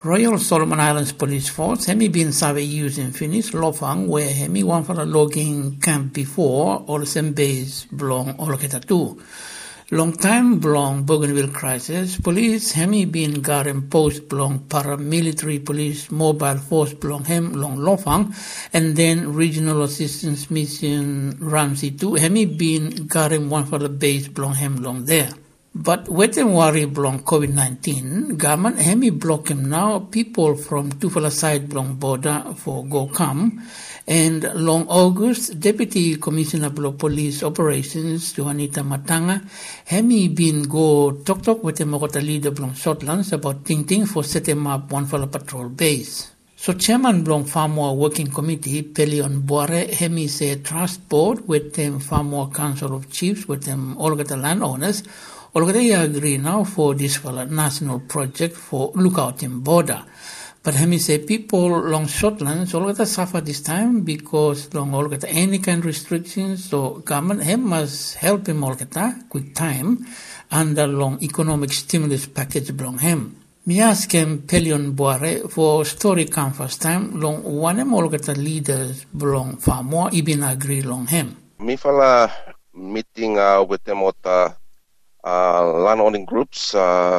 Royal Solomon Islands Police Force hemi been sabe using Finnish Lofang where hemi one for the logging camp before all some base belong Oloketa too. Long time belong Bougainville crisis. Police hemi been guarding post belong paramilitary police mobile force belong hem long Lofang and then regional assistance mission Ramsey too. Hemi been guarding one for the base belong hem long there. But with them worry belong COVID-19, government hemi block him now people from Tufala side belong border for go come. And long August, Deputy Commissioner of Police Operations, Juanita Matanga, hemi been go talk with them about the leader belong Shortlands about ting for setting up one for the patrol base. So Chairman belong Farmwar Working Committee, Pelion Boare, hemi say trust board with them Farmwar Council of Chiefs with them all the landowners. Already agree now for this national project for lookout in border. But let me say people along Shortlands already suffer this time because long already any kind of restrictions, so government must help him already quick time under long economic stimulus package belong him. Me ask him Pelion Boare for story come first time long one him already leaders belong far more even agree long him. Me fala meeting with them at landowning groups,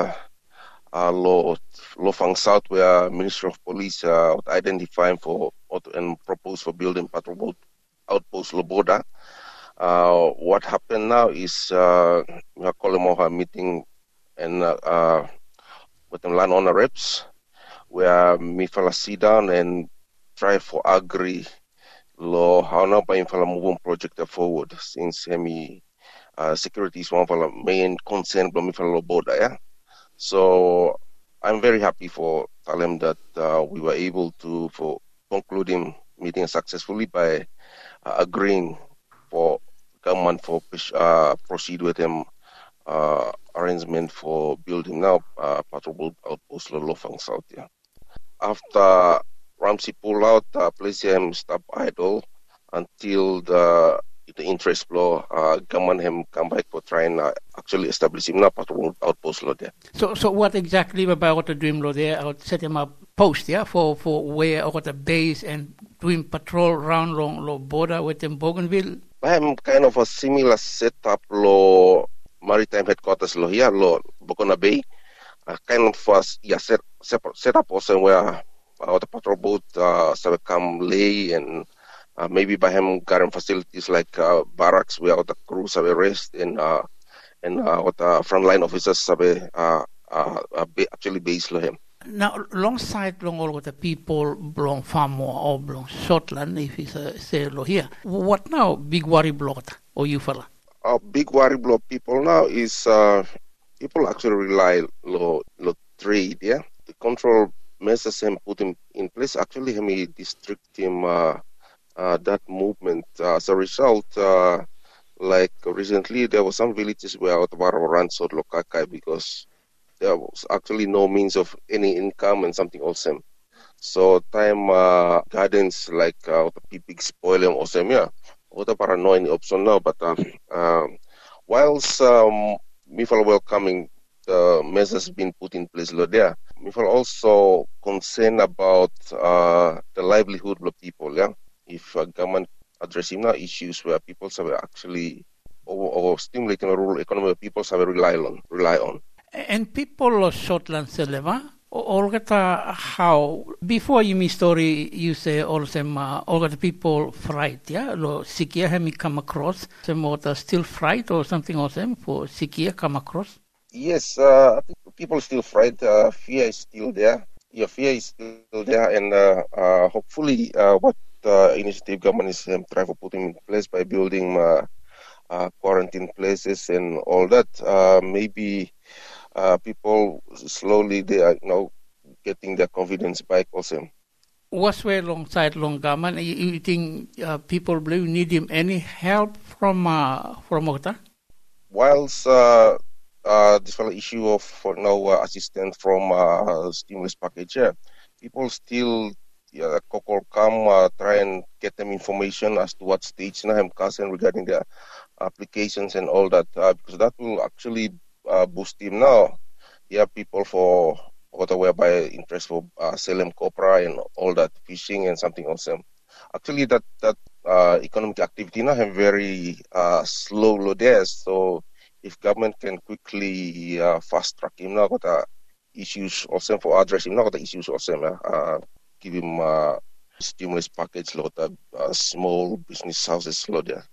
Lofang South, where Ministry of Police identifying for and propose for building patrol outpost Loboda. What happened now is we are calling a meeting and with the landowner reps, where me fella sit down and try for agree law how now by fella moving project forward since security is one of the main concern from the border. Yeah? So I'm very happy for Talem that we were able to for concluding meeting successfully by agreeing for government for proceed with them arrangement for building now patrol outpost Lofang South. Yeah. After Ramsey pulled out, place him stop idle until the interest flow, government him come back for trying actually establish him now patrol outpost law there. So what exactly about the dream law there? I would set him up post, yeah, for where or the base and doing patrol around long border within Bougainville. I'm kind of a similar setup law maritime headquarters law here, law Bocona Bay. Kind of set up also where the patrol boat come lay and maybe by him current facilities like barracks where the crews have rest and what the frontline officers have actually based on him. Now, alongside all of the people belong Farmwar or belong Shortland, if it's say here, what now big worry block or you fella? Big worry block people now is people actually rely on trade, yeah. The control measures him put him in place actually him district him that movement. As a result, like recently, there were some villages where Otavara ran so Lokakai because there was actually no means of any income and something awesome. So time gardens like the big spoiling awesome, yeah. Otavara no any option now, but whilst Mifal welcoming the measures being put in place there, Mifal also concerned about the livelihood of people, yeah. If government addressing now issues where people have actually or stimulating a rural economy where people have rely on. And people of Shortland Seleva, Olgata how before you me story you say all them Olgata people fright, yeah? Lo Sikia have me come across some water still fright or something or them for Sikia come across? Yes, I think people still fright, fear is still there. Yeah, fear is still there and hopefully what initiative government is trying to put in place by building quarantine places and all that. Maybe people slowly they are getting their confidence back also. What's way alongside long government? You think people believe need him any help from Okta? Whilst this whole issue of assistance from stimulus package, yeah, people still try and get them information as to what stage now I'm concerned regarding their applications and all that because that will actually boost him now. Yeah, people for Kota whereby interest for selling copra and all that fishing and something else. Actually, that economic activity now have very slow low there. So if government can quickly fast track him now, got issues also for address him now, got issues also, give him stimulus package, lot of small business houses slow there.